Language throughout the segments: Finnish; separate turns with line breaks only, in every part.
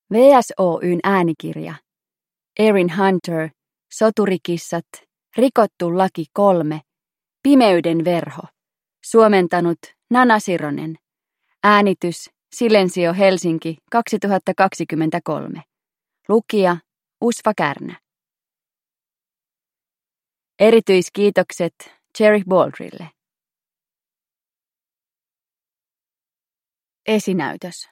VSOY:n äänikirja. Erin Hunter, Soturikissat, Rikottu laki 3, Pimeyden verho. Suomentanut Nana Sironen. Äänitys Silensio Helsinki 2023. Lukija Usva Kärnä. Erityiskiitokset Jerry Baldrille. Esinäytös.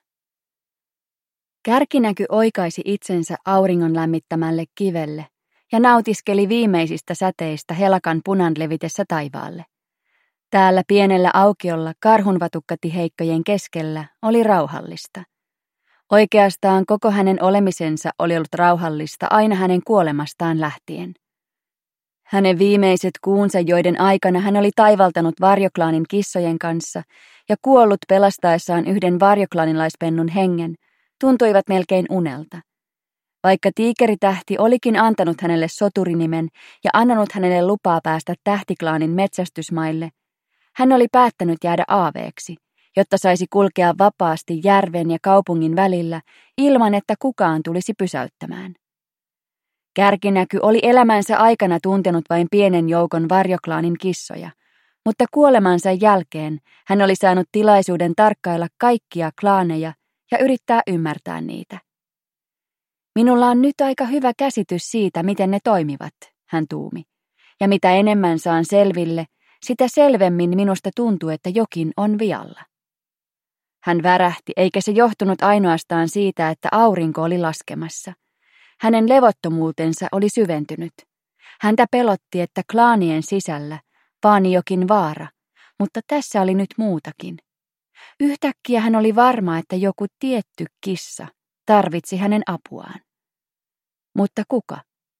Kärkinäky oikaisi itsensä auringon lämmittämälle kivelle ja nautiskeli viimeisistä säteistä helakan punan levitessä taivaalle. Täällä pienellä aukiolla karhunvatukkatiheikkojen keskellä oli rauhallista. Oikeastaan koko hänen olemisensa oli ollut rauhallista aina hänen kuolemastaan lähtien. Hänen viimeiset kuunsa, joiden aikana hän oli taivaltanut varjoklaanin kissojen kanssa ja kuollut pelastaessaan yhden varjoklaanilaispennun hengen, tuntuivat melkein unelta. Vaikka tiikeritähti olikin antanut hänelle soturinimen ja annanut hänelle lupaa päästä tähtiklaanin metsästysmaille, hän oli päättänyt jäädä aaveeksi, jotta saisi kulkea vapaasti järven ja kaupungin välillä ilman, että kukaan tulisi pysäyttämään. Kärkinäky oli elämänsä aikana tuntenut vain pienen joukon varjoklaanin kissoja, mutta kuolemansa jälkeen hän oli saanut tilaisuuden tarkkailla kaikkia klaaneja ja yrittää ymmärtää niitä. Minulla on nyt aika hyvä käsitys siitä, miten ne toimivat, hän tuumi, ja mitä enemmän saan selville, sitä selvemmin minusta tuntuu, että jokin on vialla. Hän värähti, eikä se johtunut ainoastaan siitä, että aurinko oli laskemassa. Hänen levottomuutensa oli syventynyt. Häntä pelotti, että klaanien sisällä vaani jokin vaara, mutta tässä oli nyt muutakin. Yhtäkkiä hän oli varma, että joku tietty kissa tarvitsi hänen apuaan. Mutta kuka?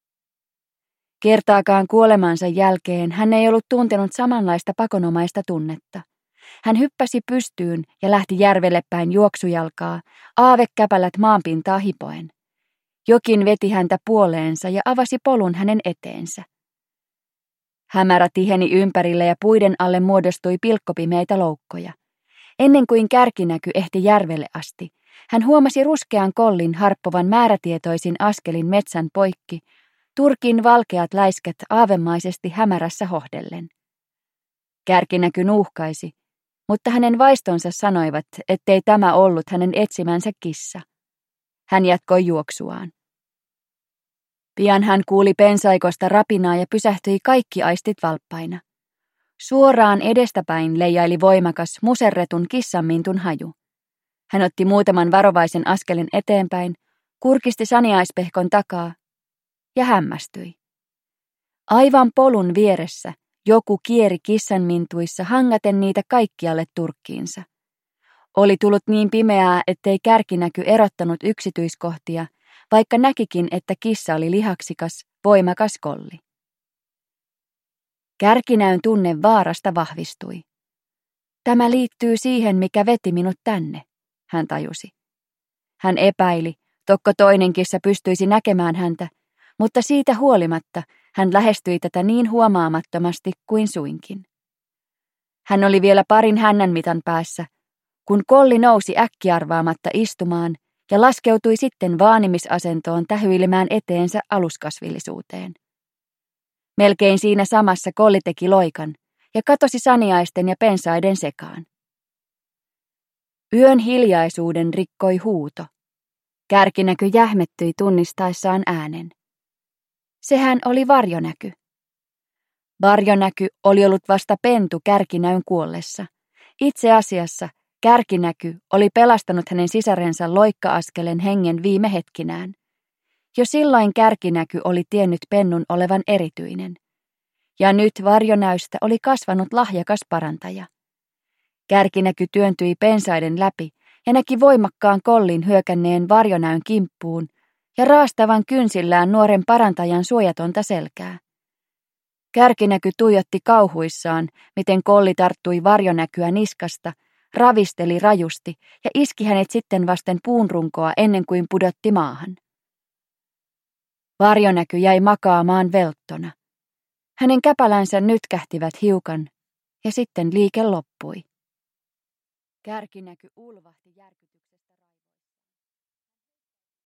Kertaakaan kuolemansa jälkeen hän ei ollut tuntenut samanlaista pakonomaista tunnetta. Hän hyppäsi pystyyn ja lähti järvelle päin juoksujalkaa, aavekäpälät maanpintaa hipoen. Jokin veti häntä puoleensa ja avasi polun hänen eteensä. Hämärä tiheni ympärille ja puiden alle muodostui pilkkopimeitä loukkoja. Ennen kuin Kärkinäky ehti järvelle asti, hän huomasi ruskean kollin harppovan määrätietoisin askelin metsän poikki, turkin valkeat läisket aavemaisesti hämärässä hohdellen. Kärkinäky nuuhkaisi, mutta hänen vaistonsa sanoivat, ettei tämä ollut hänen etsimänsä kissa. Hän jatkoi juoksuaan. Pian hän kuuli pensaikosta rapinaa ja pysähtyi kaikki aistit valppaina. Suoraan edestäpäin leijaili voimakas, muserretun kissanmintun haju. Hän otti muutaman varovaisen askelin eteenpäin, kurkisti saniaispehkon takaa ja hämmästyi. Aivan polun vieressä joku kieri kissanmintuissa hangaten niitä kaikkialle turkkiinsa. Oli tullut niin pimeää, ettei Kärkinäky erottanut yksityiskohtia, vaikka näkikin, että kissa oli lihaksikas, voimakas kolli. Kärkinäyn tunne vaarasta vahvistui. Tämä liittyy siihen, mikä veti minut tänne, hän tajusi. Hän epäili, tokko toinen kissa pystyisi näkemään häntä, mutta siitä huolimatta hän lähestyi tätä niin huomaamattomasti kuin suinkin. Hän oli vielä parin hännänmitan päässä, kun kolli nousi äkkiarvaamatta istumaan ja laskeutui sitten vaanimisasentoon tähyilemään eteensä aluskasvillisuuteen. Melkein siinä samassa kolli teki loikan ja katosi saniaisten ja pensaiden sekaan. Yön hiljaisuuden rikkoi huuto. Kärkinäky jähmettyi tunnistaessaan äänen. Sehän oli varjonäky. Varjonäky oli ollut vasta pentu Kärkinäyn kuollessa. Itse asiassa Kärkinäky oli pelastanut hänen sisarensa loikka-askelen hengen viime hetkinään. Jo silloin Kärkinäky oli tiennyt pennun olevan erityinen. Ja nyt varjonäystä oli kasvanut lahjakas parantaja. Kärkinäky työntyi pensaiden läpi ja näki voimakkaan kollin hyökänneen varjonäyn kimppuun ja raastavan kynsillään nuoren parantajan suojatonta selkää. Kärkinäky tuijotti kauhuissaan, miten kolli tarttui varjonäkyä niskasta, ravisteli rajusti ja iski hänet sitten vasten puunrunkoa ennen kuin pudotti maahan. Varjonäky jäi makaamaan velttona. Hänen käpälänsä nytkähtivät hiukan ja sitten liike loppui. Kärkinäky ulvahti järkytyneenä.